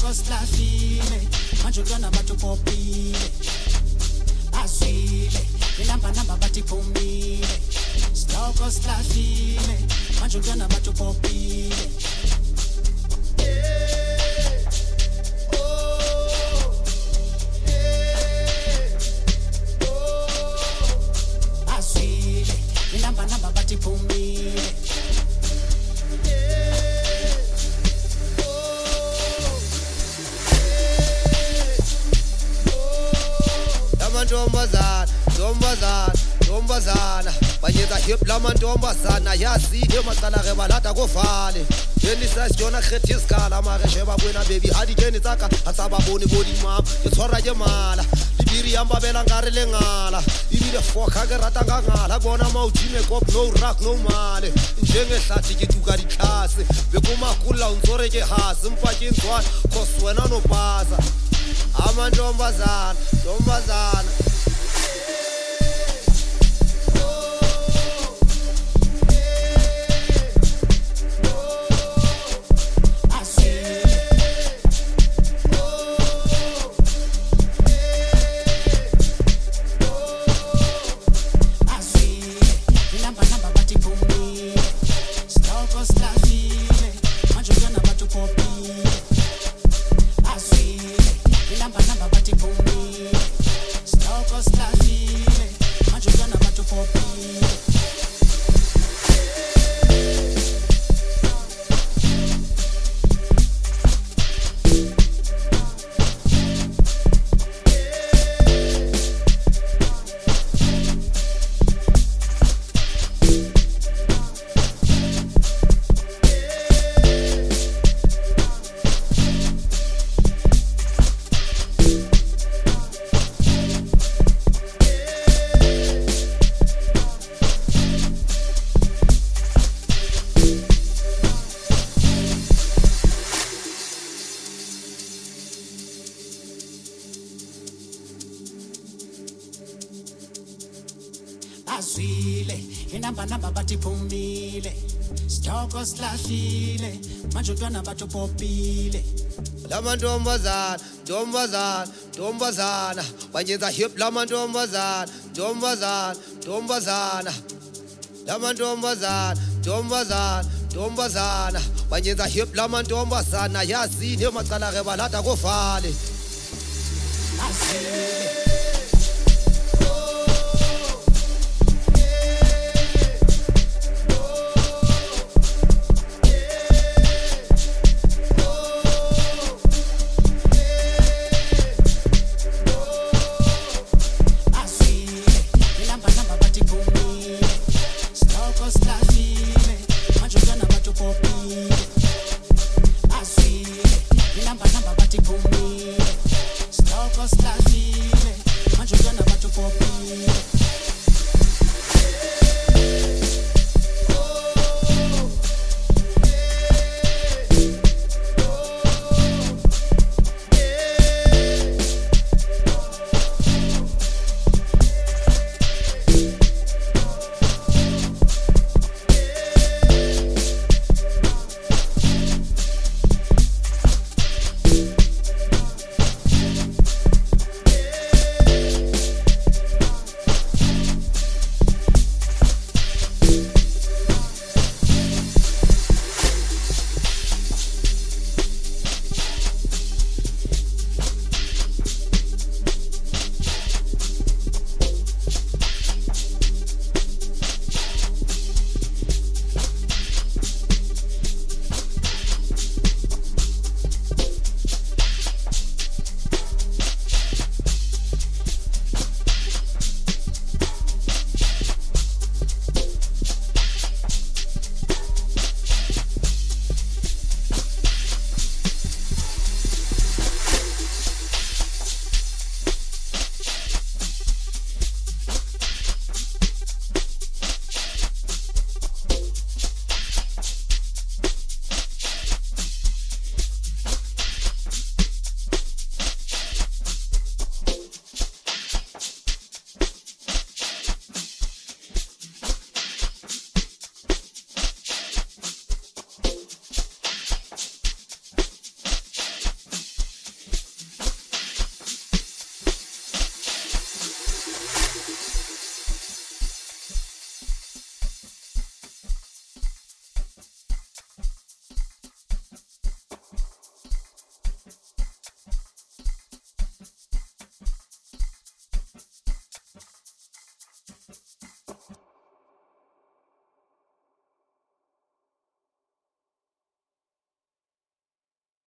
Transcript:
Stoko slafile, manjulwana batu popile. Asile, ilamba namba bati pumile. Stoko slafile, manjulwana batu popile. Asile, ilamba namba bati pumile. Ntombazana banyetsa hip la mantombazana yazile macala ge balata go fale yeni sa jona kgethi isikala mare sheba buena baby hadi jeni tsaka a tsa ba bone body mama ke tshwara ke mala dibiri yamba bela ngare le ngala ibile foka ke rata nga ngala bona mautime kop no rock no male njenge hlathi ke tuka di class be kuma kula unzore ke hasi mpa ke ntswana cause wena no pasa amantombazana ntombazana Asile, inamba namba bati pumile. Stoko slafile, manjulwana batu popile. La mantombazana, ntombazana banyetsa hip la mantombazana, ntombazana la mantombazana banyetsa hip la mantombazana yazile macala ge balata go fale. Asile